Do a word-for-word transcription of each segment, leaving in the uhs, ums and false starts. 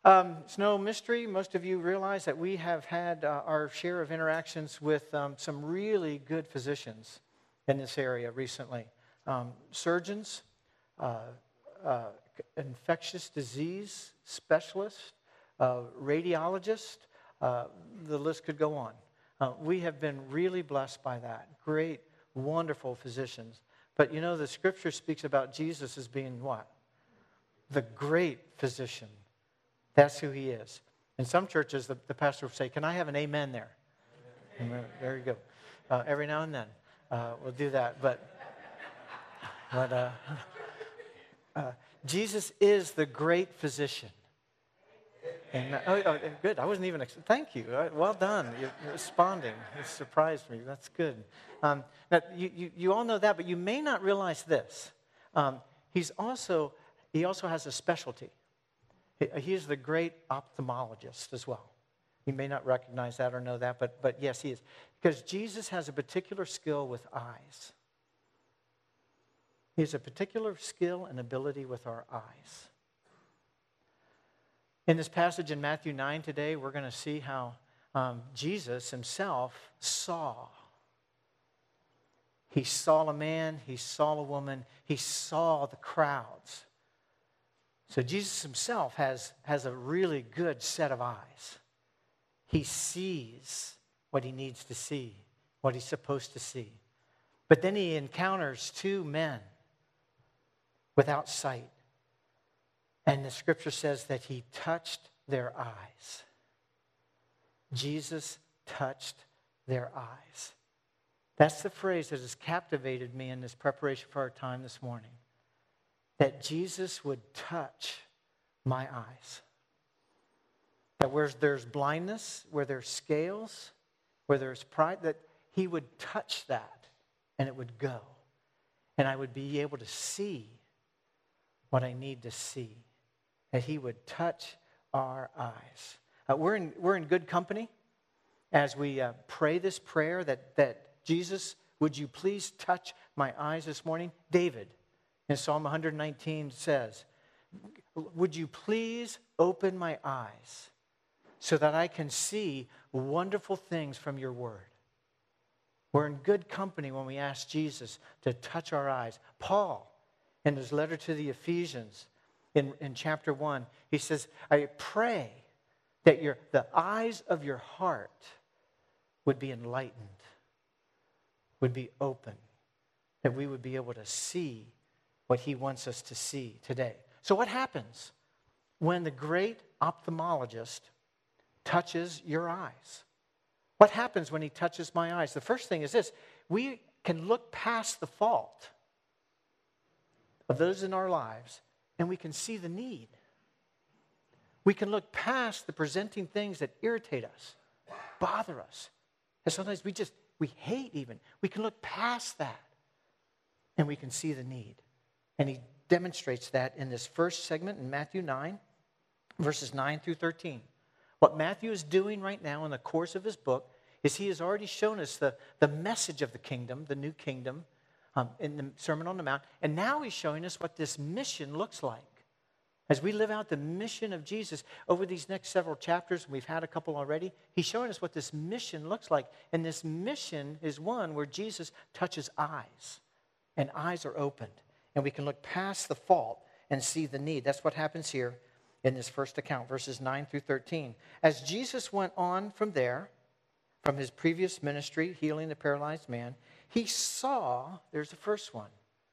Um, it's no mystery. Most of you realize that we have had uh, our share of interactions with um, some really good physicians in this area recently. Um, surgeons, uh, uh, infectious disease specialists, uh, radiologists, uh, the list could go on. Uh, we have been really blessed by that. Great, wonderful physicians. But you know, the scripture speaks about Jesus as being what? The great physician. That's who he is. In some churches, the, the pastor will say, can I have an amen there? Amen. There you go. Uh, every now and then, uh, we'll do that. But, but uh, uh, Jesus is the great physician. And, oh, oh, good. I wasn't even, ex- thank you. Uh, Well done. You're, you're responding. It surprised me. That's good. Um, now, you, you, you all know that, but you may not realize this. Um, he's also, he also has a specialty. He is the great ophthalmologist as well. You may not recognize that or know that, but, but yes, he is. Because Jesus has a particular skill with eyes. He has a particular skill and ability with our eyes. In this passage in Matthew nine today, we're going to see how um, Jesus himself saw. He saw a man, he saw a woman, he saw the crowds. So Jesus himself has, has a really good set of eyes. He sees what he needs to see, what he's supposed to see. But then he encounters two men without sight. And the scripture says that he touched their eyes. Jesus touched their eyes. That's the phrase that has captivated me in this preparation for our time this morning. That Jesus would touch my eyes. That where there's blindness, where there's scales, where there's pride, that he would touch that and it would go. And I would be able to see what I need to see. That he would touch our eyes. Uh, we're in we're in good company as we uh, pray this prayer that, that Jesus, would you please touch my eyes this morning? David. In Psalm one nineteen says, would you please open my eyes so that I can see wonderful things from your word? We're in good company when we ask Jesus to touch our eyes. Paul, in his letter to the Ephesians, in, in chapter one, he says, I pray that your the eyes of your heart would be enlightened, would be open, that we would be able to see what he wants us to see today. So what happens when the great ophthalmologist touches your eyes? What happens when he touches my eyes? The first thing is this. We can look past the fault of those in our lives and we can see the need. We can look past the presenting things that irritate us, bother us. And sometimes we just, we hate even. We can look past that and we can see the need. And he demonstrates that in this first segment in Matthew nine, verses nine through thirteen. What Matthew is doing right now in the course of his book is he has already shown us the, the message of the kingdom, the new kingdom, um, in the Sermon on the Mount. And now he's showing us what this mission looks like. As we live out the mission of Jesus over these next several chapters, we've had a couple already, he's showing us what this mission looks like. And this mission is one where Jesus touches eyes, and eyes are opened. And we can look past the fault and see the need. That's what happens here in this first account, verses nine through thirteen. As Jesus went on from there, from his previous ministry, healing the paralyzed man, he saw, there's the first one,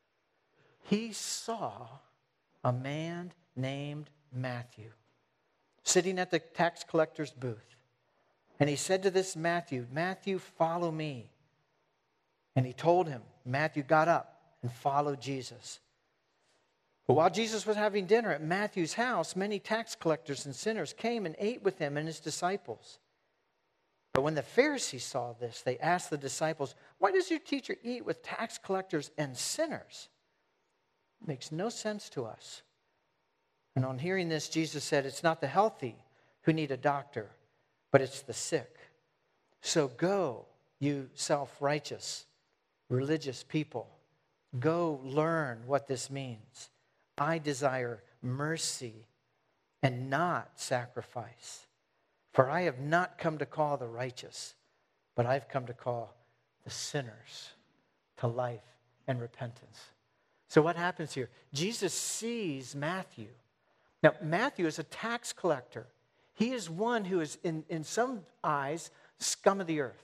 he saw a man named Matthew sitting at the tax collector's booth. And he said to this Matthew, Matthew, follow me. And he told him, Matthew got up and followed Jesus. But while Jesus was having dinner at Matthew's house, many tax collectors and sinners came and ate with him and his disciples. But when the Pharisees saw this, they asked the disciples, why does your teacher eat with tax collectors and sinners? It makes no sense to us. And on hearing this, Jesus said, it's not the healthy who need a doctor, but it's the sick. So go, you self-righteous, religious people. Go learn what this means. I desire mercy and not sacrifice. For I have not come to call the righteous, but I've come to call the sinners to life and repentance. So what happens here? Jesus sees Matthew. Now, Matthew is a tax collector. He is one who is, in, in some eyes, scum of the earth.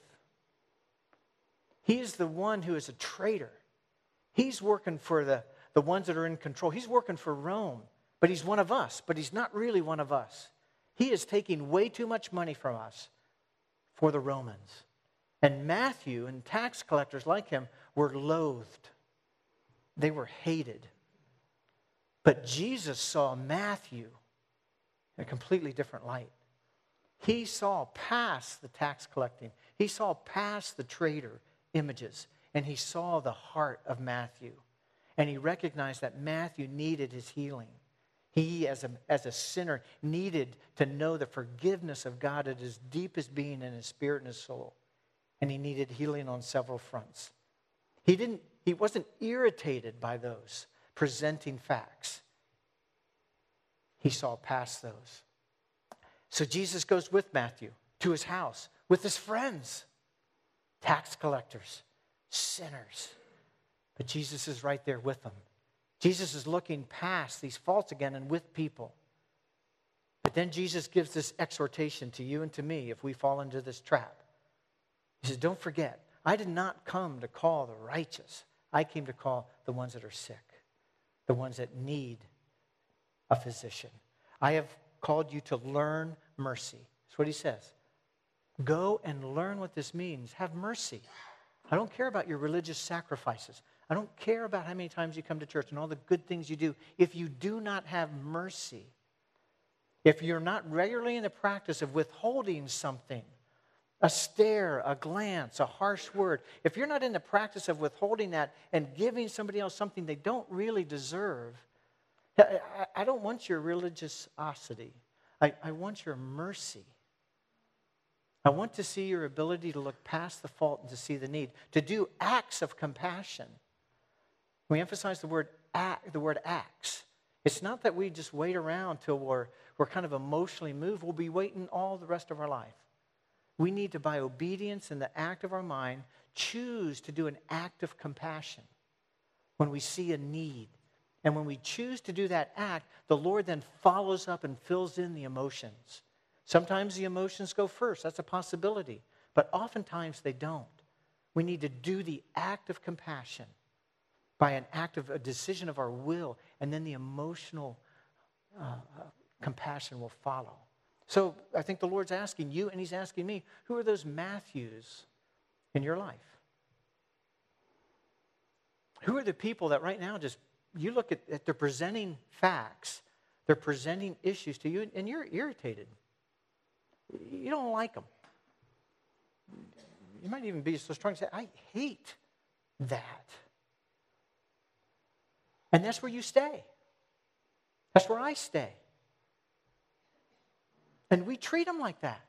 He is the one who is a traitor. He's working for the, the ones that are in control. He's working for Rome, but he's one of us, but he's not really one of us. He is taking way too much money from us for the Romans. And Matthew and tax collectors like him were loathed. They were hated. But Jesus saw Matthew in a completely different light. He saw past the tax collecting. He saw past the traitor images. And he saw the heart of Matthew. And he recognized that Matthew needed his healing. He, as a, as a sinner, needed to know the forgiveness of God at his deepest being in his spirit and his soul. And he needed healing on several fronts. He didn't, he wasn't irritated by those presenting facts. He saw past those. So Jesus goes with Matthew to his house with his friends, tax collectors, sinners. But Jesus is right there with them. Jesus is looking past these faults again and with people. But then Jesus gives this exhortation to you and to me if we fall into this trap. He says, don't forget, I did not come to call the righteous. I came to call the ones that are sick, the ones that need a physician. I have called you to learn mercy. That's what he says. Go and learn what this means. Have mercy. I don't care about your religious sacrifices. I don't care about how many times you come to church and all the good things you do. If you do not have mercy, if you're not regularly in the practice of withholding something, a stare, a glance, a harsh word, if you're not in the practice of withholding that and giving somebody else something they don't really deserve, I, I don't want your religiosity. I, I want your mercy. I want to see your ability to look past the fault and to see the need, to do acts of compassion. We emphasize the word act, the word acts. It's not that we just wait around till we're, we're kind of emotionally moved. We'll be waiting all the rest of our life. We need to, by obedience in the act of our mind, choose to do an act of compassion when we see a need. And when we choose to do that act, the Lord then follows up and fills in the emotions. Sometimes the emotions go first. That's a possibility. But oftentimes they don't. We need to do the act of compassion by an act of a decision of our will, and then the emotional uh, uh, compassion will follow. So I think the Lord's asking you, and he's asking me, who are those Matthews in your life? Who are the people that right now just, you look at, at they're presenting facts, they're presenting issues to you, and you're irritated. You don't like them. You might even be so strong to say, I hate that. And that's where you stay. That's where I stay. And we treat them like that.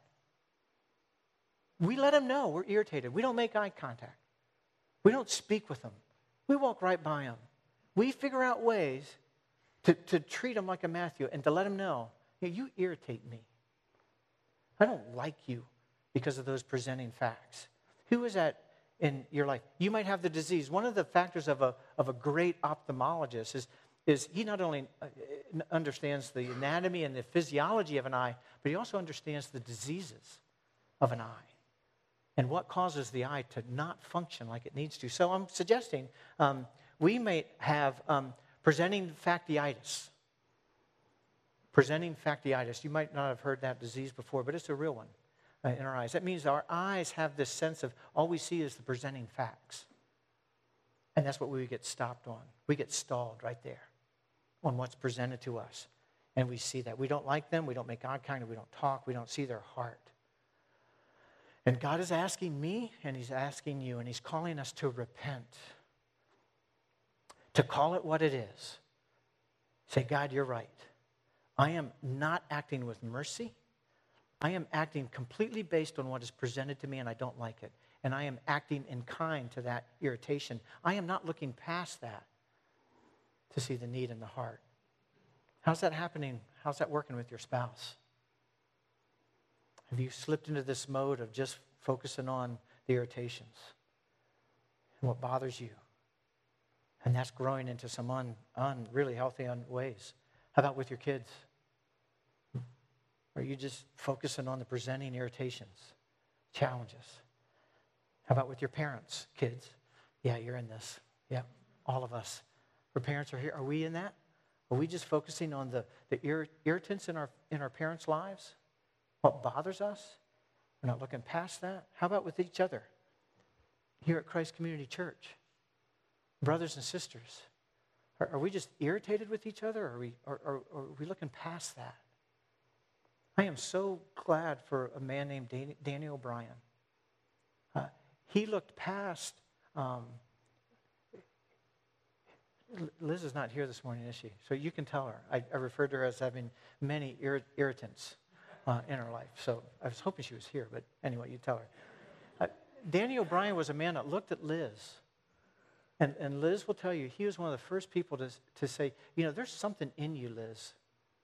We let them know we're irritated. We don't make eye contact. We don't speak with them. We walk right by them. We figure out ways to, to treat them like a Matthew and to let them know, hey, you irritate me. I don't like you because of those presenting facts. Who is that in your life? You might have the disease. One of the factors of a, of a great ophthalmologist is, is he not only understands the anatomy and the physiology of an eye, but he also understands the diseases of an eye and what causes the eye to not function like it needs to. So I'm suggesting um, we may have um, presenting factiitis. Presenting factiitis. You might not have heard that disease before, but it's a real one uh, in our eyes. That means our eyes have this sense of all we see is the presenting facts. And that's what we get stopped on. We get stalled right there on what's presented to us. And we see that. We don't like them. We don't make eye contact. We don't talk. We don't see their heart. And God is asking me, and he's asking you, and he's calling us to repent. To call it what it is. Say, God, you're right. I am not acting with mercy. I am acting completely based on what is presented to me, and I don't like it. And I am acting in kind to that irritation. I am not looking past that to see the need in the heart. How's that happening? How's that working with your spouse? Have you slipped into this mode of just focusing on the irritations and what bothers you? And that's growing into some un, un really healthy un ways. How about with your kids? Are you just focusing on the presenting irritations, challenges? How about with your parents, kids? Yeah, you're in this. Yeah, all of us. Our parents are here. Are we in that? Are we just focusing on the, the ir irritants in our, in our parents' lives? What bothers us? We're not looking past that. How about with each other? Here at Christ Community Church, brothers and sisters, are, are we just irritated with each other, or are we, or, or, or are we looking past that? I am so glad for a man named Dan, Danny O'Brien. Uh, he looked past... Um, Liz is not here this morning, is she? So you can tell her. I, I referred to her as having many irrit irritants uh, in her life. So I was hoping she was here, but anyway, you tell her. Uh, Danny O'Brien was a man that looked at Liz. And, and Liz will tell you, he was one of the first people to, to say, you know, there's something in you, Liz.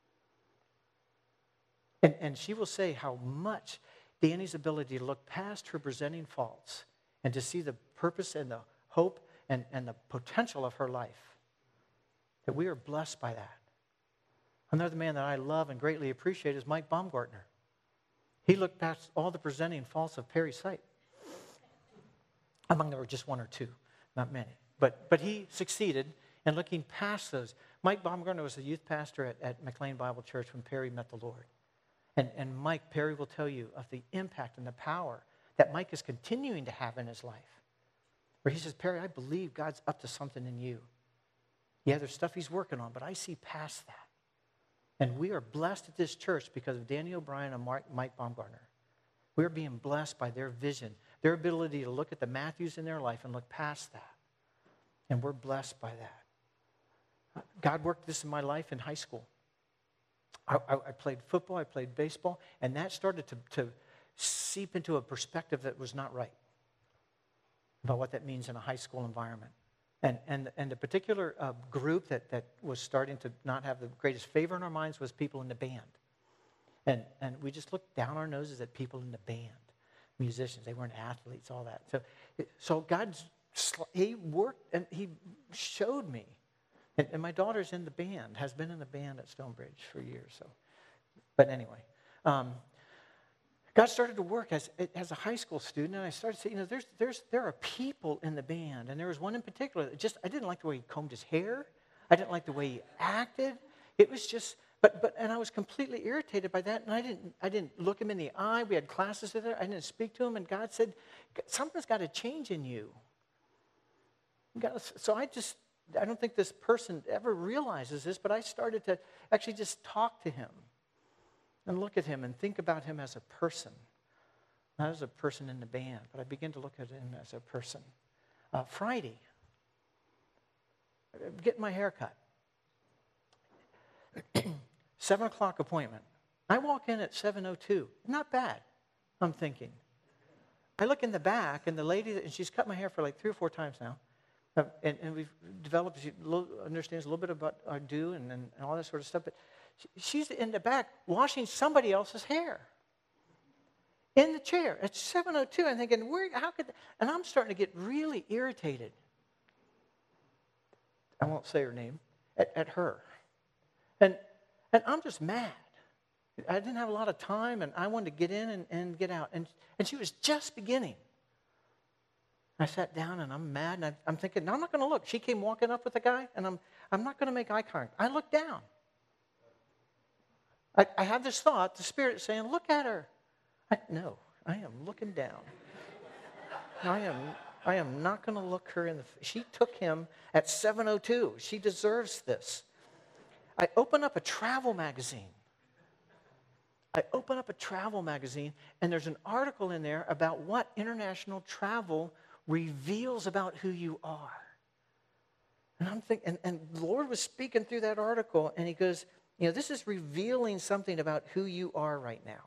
And, and she will say how much Danny's ability to look past her presenting faults and to see the purpose and the hope and, and the potential of her life, that we are blessed by that. Another man that I love and greatly appreciate is Mike Baumgartner. He looked past all the presenting faults of Perry Sight. Among them were just one or two, not many. But, but he succeeded in looking past those. Mike Baumgartner was the youth pastor at, at McLean Bible Church when Perry met the Lord. And, and Mike, Perry will tell you of the impact and the power that Mike is continuing to have in his life. Where he says, Perry, I believe God's up to something in you. Yeah, there's stuff he's working on, but I see past that. And we are blessed at this church because of Danny O'Brien and Mark, Mike Baumgartner. We're being blessed by their vision, their ability to look at the Matthews in their life and look past that. And we're blessed by that. God worked this in my life in high school. I, I, I played football, I played baseball, and that started to, to seep into a perspective that was not right about what that means in a high school environment. And, and, and the particular uh, group that, that was starting to not have the greatest favor in our minds was people in the band. And, and we just looked down our noses at people in the band, musicians. They weren't athletes, all that. So, so God's, he worked and he showed me. And, and my daughter's in the band, has been in the band at Stonebridge for years. So, But anyway, um, God started to work as, as a high school student, and I started to say, you know, there's, there's, there are people in the band, and there was one in particular that just, I didn't like the way he combed his hair. I didn't like the way he acted. It was just, but, but, and I was completely irritated by that, and I didn't, I didn't look him in the eye. We had classes together. I didn't speak to him, and God said, something's got to change in you. God, so I just, I don't think this person ever realizes this, but I started to actually just talk to him. And look at him and think about him as a person. Not as a person in the band, but I begin to look at him as a person. Uh, Friday, getting my hair cut. Seven o'clock appointment. I walk in at seven oh two. Not bad, I'm thinking. I look in the back, and the lady, and she's cut my hair for like three or four times now. Uh, and, and we've developed, she understands a little bit about our do and, and all that sort of stuff, but she's in the back washing somebody else's hair in the chair at seven oh two. I'm thinking, where, how could, and I'm starting to get really irritated. I won't say her name, at, at her. And, and I'm just mad. I didn't have a lot of time, and I wanted to get in and, and get out. And, and she was just beginning. I sat down, and I'm mad, and I, I'm thinking, no, I'm not going to look. She came walking up with the guy, and I'm, I'm not going to make eye contact. I looked down. I, I had this thought, the Spirit saying, look at her. I, no, I am looking down. I am, I am not going to look her in the face. She took him at seven oh two. She deserves this. I open up a travel magazine. I open up a travel magazine, and there's an article in there about what international travel reveals about who you are. And I'm thinking, and, and the Lord was speaking through that article, and he goes, you know, this is revealing something about who you are right now.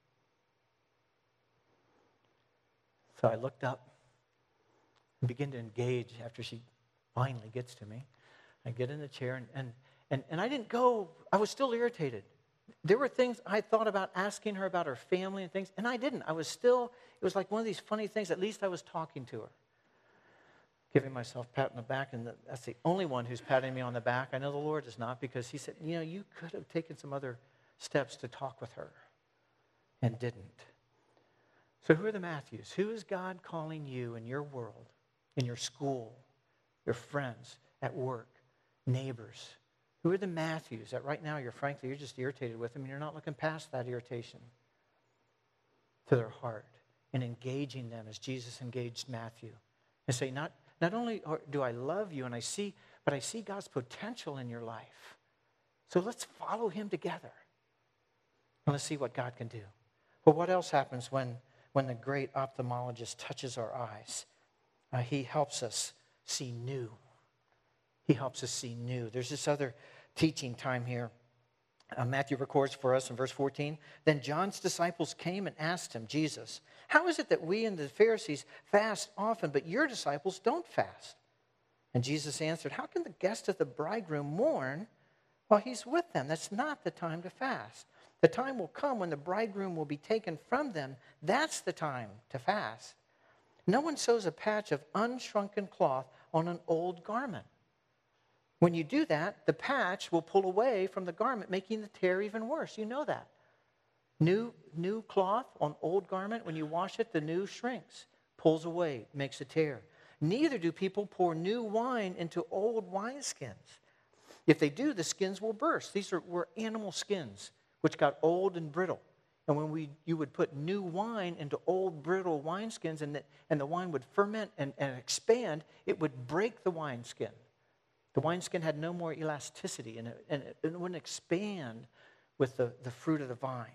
So I looked up and begin to engage after she finally gets to me. I get in the chair, and, and, and, and I didn't go, I was still irritated. There were things I thought about asking her about her family and things, and I didn't. I was still, it was like one of these funny things. At least I was talking to her. Giving myself a pat on the back, and that's the only one who's patting me on the back. I know the Lord is not, because he said, you know, you could have taken some other steps to talk with her and didn't. So who are the Matthews? Who is God calling you in your world, in your school, your friends, at work, neighbors? Who are the Matthews that right now you're frankly, you're just irritated with them and you're not looking past that irritation to their heart and engaging them as Jesus engaged Matthew and say, not, not only do I love you and I see, but I see God's potential in your life. So let's follow him together. And let's see what God can do. But what else happens when, when the great ophthalmologist touches our eyes? Uh, he helps us see new. He helps us see new. There's this other teaching time here. Uh, Matthew records for us in verse fourteen. Then John's disciples came and asked him, Jesus, how is it that we and the Pharisees fast often, but your disciples don't fast? And Jesus answered, how can the guest of the bridegroom mourn while he's with them? That's not the time to fast. The time will come when the bridegroom will be taken from them. That's the time to fast. No one sews a patch of unshrunken cloth on an old garment. When you do that, the patch will pull away from the garment, making the tear even worse. You know that. New, new cloth on old garment, when you wash it, the new shrinks, pulls away, makes a tear. Neither do people pour new wine into old wineskins. If they do, the skins will burst. These are, were animal skins, which got old and brittle. And when we, you would put new wine into old brittle wineskins, and the, and the wine would ferment and, and expand, it would break the wineskin. The wineskin had no more elasticity, and it, and it, it wouldn't expand with the, the fruit of the vine.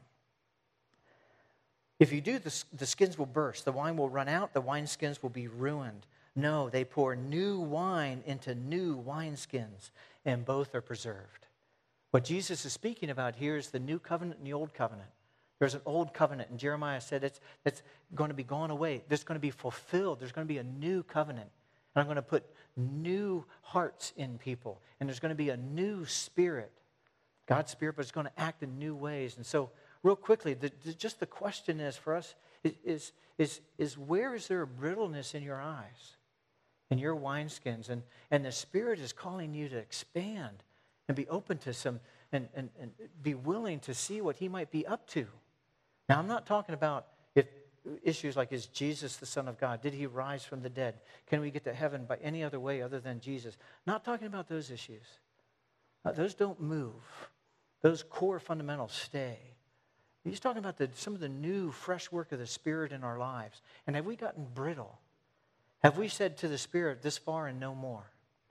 If you do, the, the skins will burst. The wine will run out. The wineskins will be ruined. No, they pour new wine into new wineskins, and both are preserved. What Jesus is speaking about here is the new covenant and the old covenant. There's an old covenant, and Jeremiah said it's, it's going to be gone away. There's going to be fulfilled. There's going to be a new covenant. And I'm going to put new hearts in people. And there's going to be a new spirit. God's spirit, but it's going to act in new ways. And so, real quickly, the, the, just the question is for us, is, is, is, is where is there a brittleness in your eyes, in your wineskins? And, and the Spirit is calling you to expand and be open to some, and, and, and be willing to see what he might be up to. Now, I'm not talking about if issues like, is Jesus the Son of God? Did he rise from the dead? Can we get to heaven by any other way other than Jesus? Not talking about those issues. Uh, those don't move. Those core fundamentals stay. He's talking about the, some of the new, fresh work of the Spirit in our lives. And have we gotten brittle? Have we said to the Spirit, this far and no more?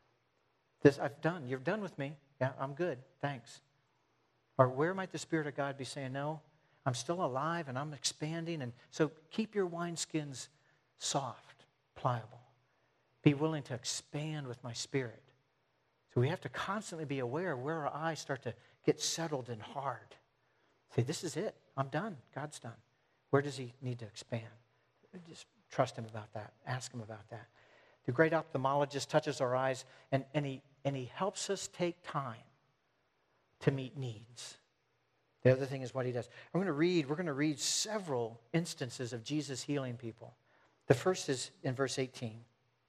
This I've done. You're done with me. Yeah, I'm good. Thanks. Or where might the Spirit of God be saying, no, I'm still alive and I'm expanding. And so keep your wineskins soft, pliable. Be willing to expand with my Spirit. So we have to constantly be aware of where our eyes start to get settled and hard. Say, this is it. I'm done. God's done. Where does he need to expand? Just trust him about that. Ask him about that. The great ophthalmologist touches our eyes, and, and, he, and he helps us take time to meet needs. The other thing is what he does. I'm going to read, we're going to read several instances of Jesus healing people. The first is in verse eighteen.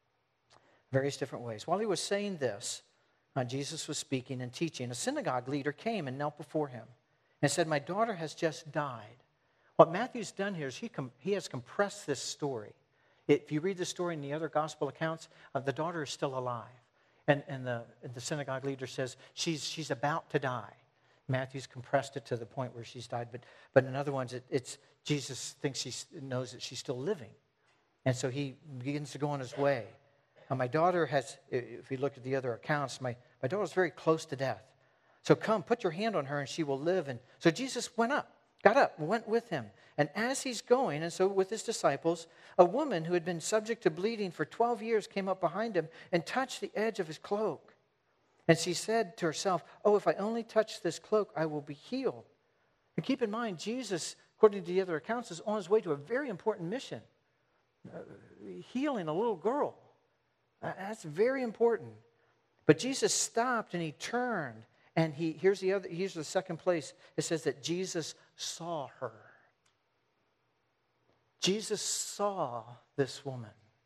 Various different ways. While he was saying this, uh, Jesus was speaking and teaching. A synagogue leader came and knelt before him and said, my daughter has just died. What Matthew's done here is he, com- he has compressed this story. If you read the story in the other gospel accounts, uh, the daughter is still alive. And, and the, the synagogue leader says, she's, she's about to die. Matthew's compressed it to the point where she's died. But, but in other ones, it, it's Jesus thinks she knows that she's still living. And so he begins to go on his way. Now, my daughter has, if you look at the other accounts, my, my daughter's very close to death. So come, put your hand on her and she will live. And so Jesus went up, got up, went with him. And as he's going, and so with his disciples, a woman who had been subject to bleeding for twelve years came up behind him and touched the edge of his cloak. And she said to herself, oh, if I only touch this cloak, I will be healed. And keep in mind, Jesus, according to the other accounts, is on his way to a very important mission. Uh, healing a little girl. Uh, that's very important. But Jesus stopped and he turned And he here's the other, here's the second place. It says that Jesus saw her. Jesus saw this woman.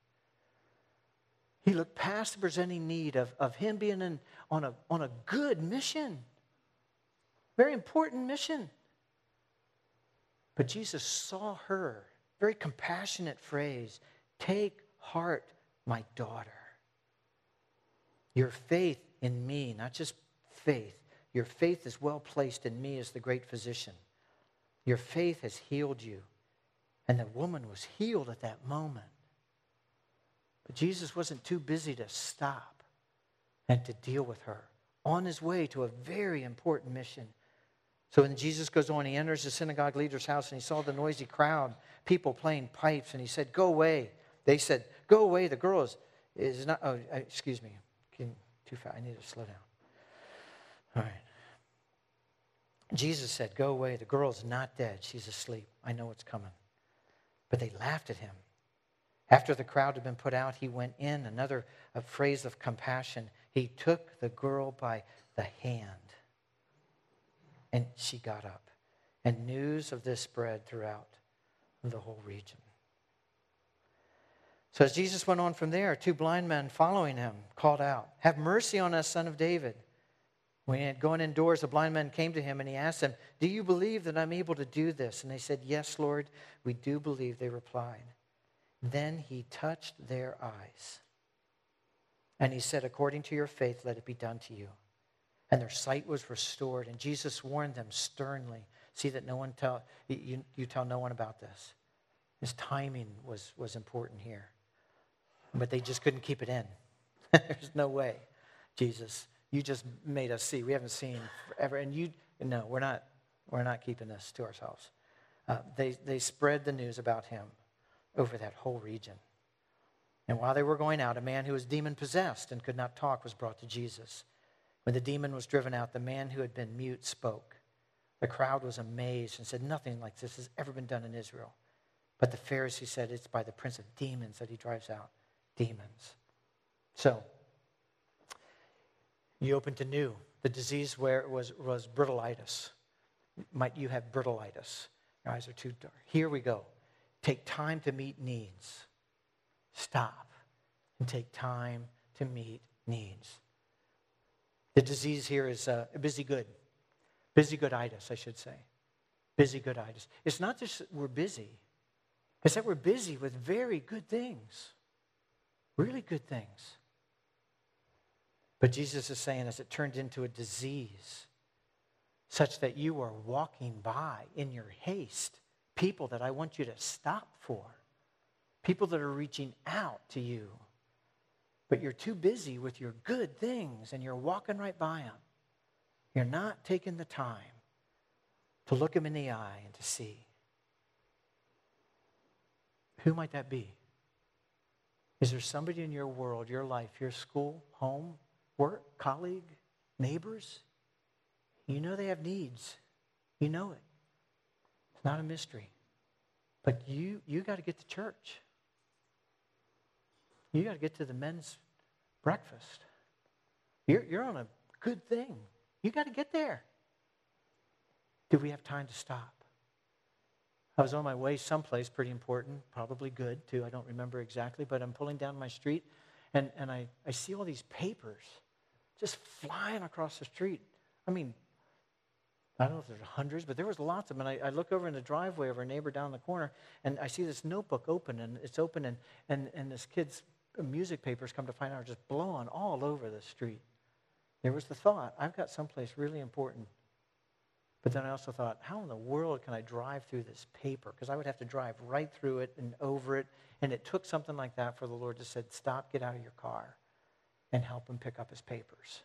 He looked past the presenting need of, of him being in, on, a, on a good mission. Very important mission. But Jesus saw her. Very compassionate phrase. Take heart, my daughter. Your faith in me, not just faith. Your faith is well placed in me as the great physician. Your faith has healed you. And the woman was healed at that moment. But Jesus wasn't too busy to stop and to deal with her on his way to a very important mission. So when Jesus goes on, he enters the synagogue leader's house and he saw the noisy crowd, people playing pipes, and he said, go away. They said, go away, the girl is, is not, oh, excuse me, too fast, I need to slow down. All right. Jesus said, go away, the girl is not dead, she's asleep. I know what's coming. But they laughed at him. After the crowd had been put out, he went in, another a phrase of compassion. He took the girl by the hand, and she got up. And news of this spread throughout the whole region. So as Jesus went on from there, two blind men following him called out, have mercy on us, son of David. When he had gone indoors, the blind man came to him and he asked them, do you believe that I'm able to do this? And they said, yes, Lord, we do believe, they replied. Then he touched their eyes. And he said, according to your faith, let it be done to you. And their sight was restored. And Jesus warned them sternly. See that no one tell you, you tell no one about this. His timing was, was important here. But they just couldn't keep it in. There's no way, Jesus. You just made us see. We haven't seen forever. And you, no, we're not, we're not keeping this to ourselves. Uh, they, they spread the news about him over that whole region. And while they were going out, a man who was demon-possessed and could not talk was brought to Jesus. When the demon was driven out, the man who had been mute spoke. The crowd was amazed and said, nothing like this has ever been done in Israel. But the Pharisee said, it's by the prince of demons that he drives out demons. So, you open to new. The disease where it was, was brittle-itis. Might you have brittle-itis? Your eyes are too dark. Here we go. Take time to meet needs. Stop and take time to meet needs. The disease here is uh, busy good. Busy good-itis, I should say. Busy good-itis. It's not just that we're busy. It's that we're busy with very good things. Really good things. But Jesus is saying as it turned into a disease, such that you are walking by in your haste, people that I want you to stop for, people that are reaching out to you, but you're too busy with your good things and you're walking right by them. You're not taking the time to look them in the eye and to see. Who might that be? Is there somebody in your world, your life, your school, home, work, colleague, neighbors? You know they have needs. You know it. It's not a mystery. But you you got to get to church. You got to get to the men's breakfast. You're, you're on a good thing. You got to get there. Do we have time to stop? I was on my way someplace pretty important, probably good too. I don't remember exactly, but I'm pulling down my street and, and I, I see all these papers just flying across the street. I mean, I don't know if there's hundreds, but there was lots of them. And I, I look over in the driveway of our neighbor down the corner, and I see this notebook open, and it's open, and, and, and this kid's music papers, come to find out, are just blowing all over the street. There was the thought, I've got someplace really important. But then I also thought, how in the world can I drive through this paper? Because I would have to drive right through it and over it. And it took something like that for the Lord to say, stop, get out of your car, and help him pick up his papers.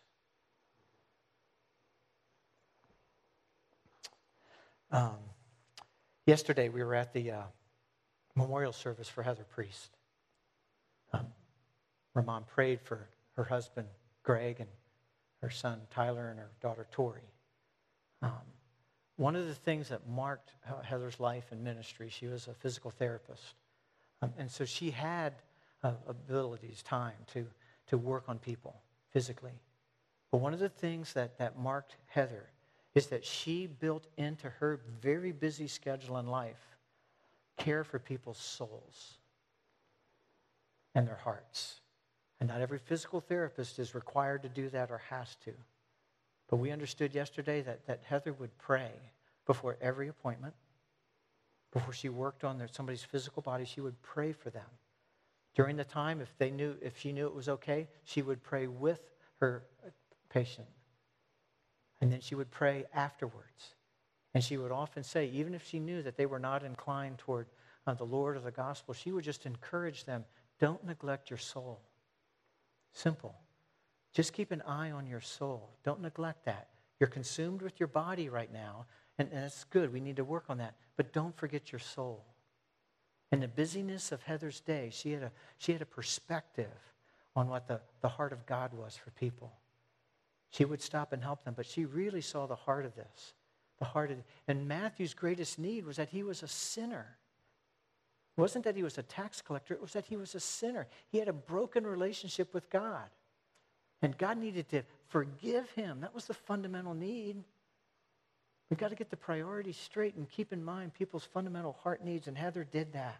Um, yesterday, we were at the uh, memorial service for Heather Priest. Um, her mom prayed for her husband, Greg, and her son, Tyler, and her daughter, Tori. Um, one of the things that marked Heather's life and ministry, she was a physical therapist. Um, and so she had uh, abilities, time to, to work on people physically. But one of the things that, that marked Heather is that she built into her very busy schedule in life care for people's souls and their hearts. And not every physical therapist is required to do that or has to. But we understood yesterday that, that Heather would pray before every appointment. Before she worked on their, somebody's physical body, she would pray for them. During the time, if they knew, if she knew it was okay, she would pray with her patient. And then she would pray afterwards. And she would often say, even if she knew that they were not inclined toward uh, the Lord or the gospel, she would just encourage them, don't neglect your soul. Simple. Just keep an eye on your soul. Don't neglect that. You're consumed with your body right now, and, and it's good. We need to work on that. But don't forget your soul. In the busyness of Heather's day, she had a, she had a perspective on what the, the heart of God was for people. She would stop and help them, but she really saw the heart of this. The heart of, and Matthew's greatest need was that he was a sinner. It wasn't that he was a tax collector, it was that he was a sinner. He had a broken relationship with God. And God needed to forgive him. That was the fundamental need. We've got to get the priorities straight and keep in mind people's fundamental heart needs, and Heather did that.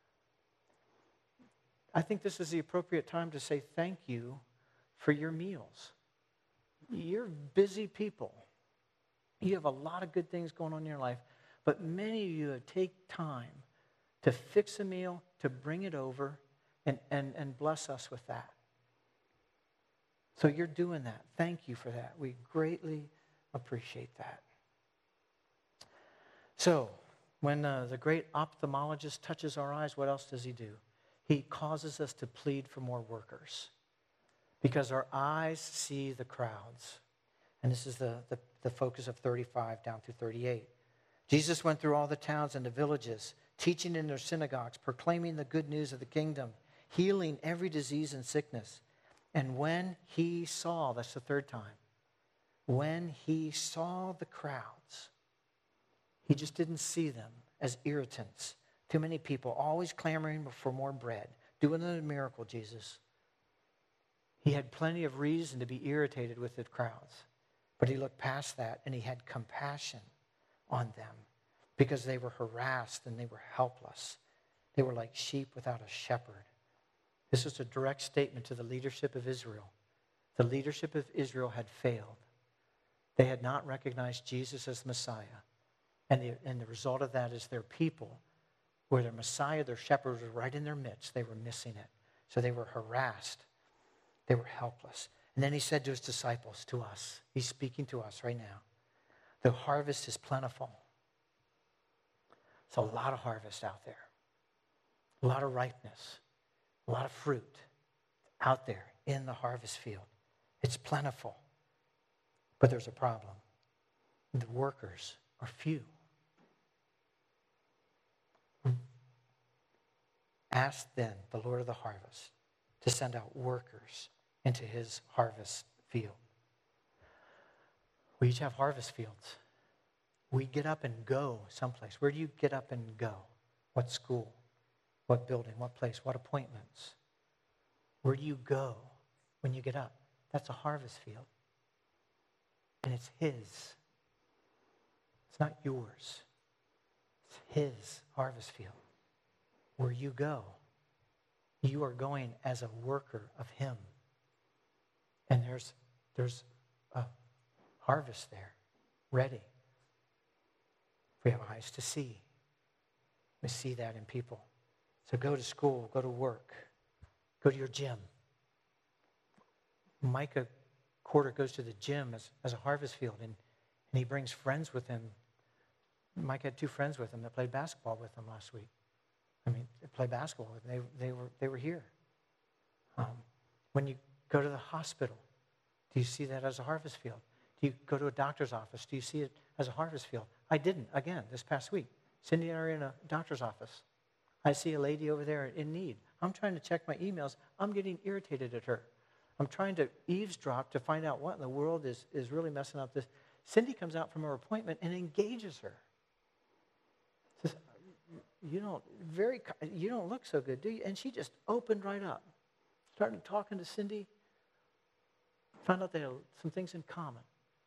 I think this is the appropriate time to say thank you for your meals. You're busy people. You have a lot of good things going on in your life, but many of you take time to fix a meal, to bring it over, and, and, and bless us with that. So you're doing that. Thank you for that. We greatly appreciate that. So, when uh, the great ophthalmologist touches our eyes, what else does he do? He causes us to plead for more workers because our eyes see the crowds. And this is the, the, the focus of thirty-five down through thirty-eight. Jesus went through all the towns and the villages, teaching in their synagogues, proclaiming the good news of the kingdom, healing every disease and sickness. And when he saw, that's the third time, when he saw the crowds, he just didn't see them as irritants. Too many people always clamoring for more bread. Do another miracle, Jesus. He had plenty of reason to be irritated with the crowds. But he looked past that and he had compassion on them because they were harassed and they were helpless. They were like sheep without a shepherd. This was a direct statement to the leadership of Israel. The leadership of Israel had failed. They had not recognized Jesus as Messiah. And the, and the result of that is their people, where their Messiah, their shepherd, was right in their midst. They were missing it. So they were harassed. They were helpless. And then he said to his disciples, to us, he's speaking to us right now, the harvest is plentiful. It's a lot of harvest out there. A lot of ripeness. A lot of fruit out there in the harvest field. It's plentiful. But there's a problem. The workers are few. Ask then the Lord of the harvest to send out workers into his harvest field. We each have harvest fields. We get up and go someplace. Where do you get up and go? What school? What building? What place? What appointments? Where do you go when you get up? That's a harvest field. And it's his. It's not yours. It's his harvest field. Where you go, you are going as a worker of him. And there's, there's a harvest there, ready. We have eyes to see. We see that in people. So go to school, go to work, go to your gym. Micah Quarter goes to the gym as, as a harvest field, and, and he brings friends with him. Mike had two friends with him that played basketball with him last week. I mean, they played basketball with him. They, they, were, they were here. Um, when you go to the hospital, do you see that as a harvest field? Do you go to a doctor's office? Do you see it as a harvest field? I didn't, again, this past week. Cindy and I are in a doctor's office. I see a lady over there in need. I'm trying to check my emails. I'm getting irritated at her. I'm trying to eavesdrop to find out what in the world is, is really messing up this. Cindy comes out from her appointment and engages her. Says, you don't, very, you don't look so good, do you? And she just opened right up. Started talking to Cindy. Found out they had some things in common.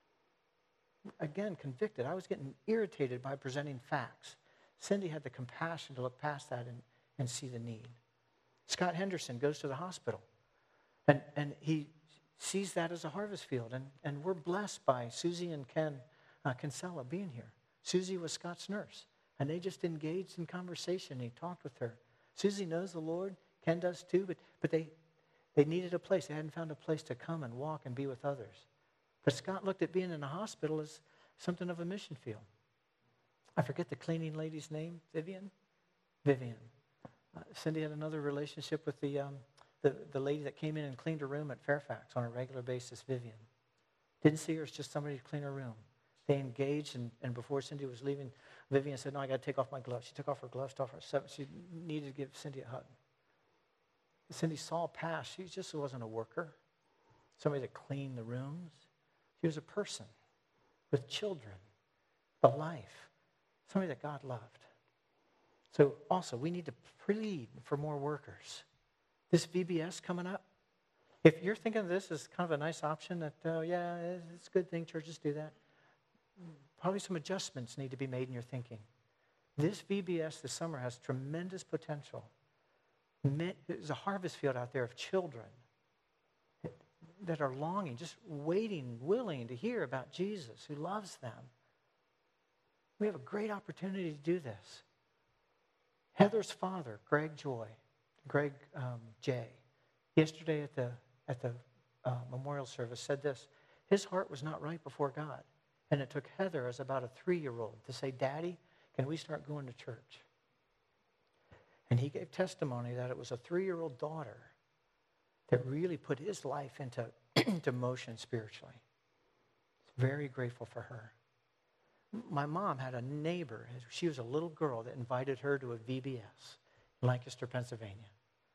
Again, convicted. I was getting irritated by presenting facts. Cindy had the compassion to look past that and, and see the need. Scott Henderson goes to the hospital, and, and he sees that as a harvest field. And, and we're blessed by Susie and Ken uh, Kinsella being here. Susie was Scott's nurse, and they just engaged in conversation. He talked with her. Susie knows the Lord. Ken does too, but, but they, they needed a place. They hadn't found a place to come and walk and be with others. But Scott looked at being in a hospital as something of a mission field. I forget the cleaning lady's name, Vivian? Vivian. Uh, Cindy had another relationship with the, um, the, the lady that came in and cleaned her room at Fairfax on a regular basis, Vivian. Didn't see her as just somebody to clean her room. They engaged, and, and before Cindy was leaving, Vivian said, no, I got to take off my gloves. She took off her gloves, took off her, she needed to give Cindy a hug. Cindy saw past. She just wasn't a worker, somebody that cleaned the rooms. She was a person with children, a life, somebody that God loved. So also, we need to plead for more workers. This V B S coming up, if you're thinking of this as kind of a nice option that, oh, yeah, it's a good thing, churches do that, probably some adjustments need to be made in your thinking. This V B S this summer has tremendous potential. There's a harvest field out there of children that are longing, just waiting, willing to hear about Jesus who loves them. We have a great opportunity to do this. Heather's father, Greg Joy, Greg um, J, yesterday at the at the uh, memorial service said this: his heart was not right before God, and it took Heather as about a three-year-old to say, "Daddy, can we start going to church?" And he gave testimony that it was a three-year-old daughter that really put his life into, into motion spiritually. Very grateful for her. My mom had a neighbor. She was a little girl that invited her to a V B S in Lancaster, Pennsylvania.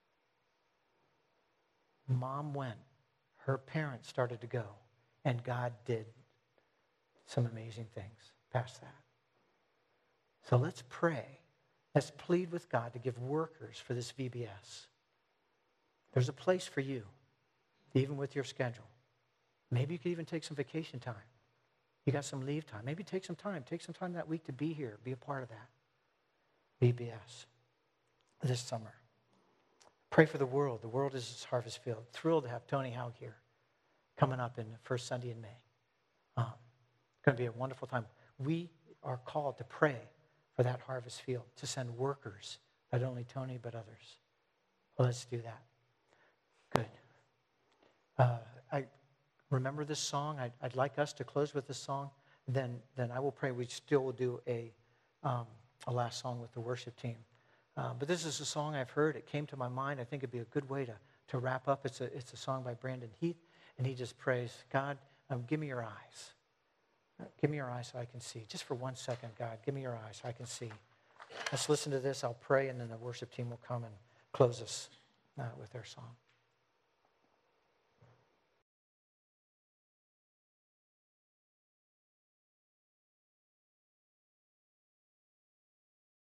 Mom went. Her parents started to go. And God did some amazing things past that. So let's pray. Let's plead with God to give workers for this V B S. There's a place for you, even with your schedule. Maybe you could even take some vacation time. You got some leave time. Maybe take some time. Take some time that week to be here, be a part of that. V B S this summer. Pray for the world. The world is its harvest field. Thrilled to have Tony Haug here coming up in the first Sunday in May. Um, it's going to be a wonderful time. We are called to pray for that harvest field, to send workers, not only Tony, but others. Well, let's do that. Good. Uh, I remember this song. I'd, I'd like us to close with this song. Then, then I will pray. We still will do a, um, a last song with the worship team. Uh, but this is a song I've heard. It came to my mind. I think it'd be a good way to, to wrap up. It's a, it's a song by Brandon Heath, and he just prays, God, um, give me your eyes. Give me your eyes so I can see. Just for one second, God, give me your eyes so I can see. Let's listen to this. I'll pray, and then the worship team will come and close us uh, with their song.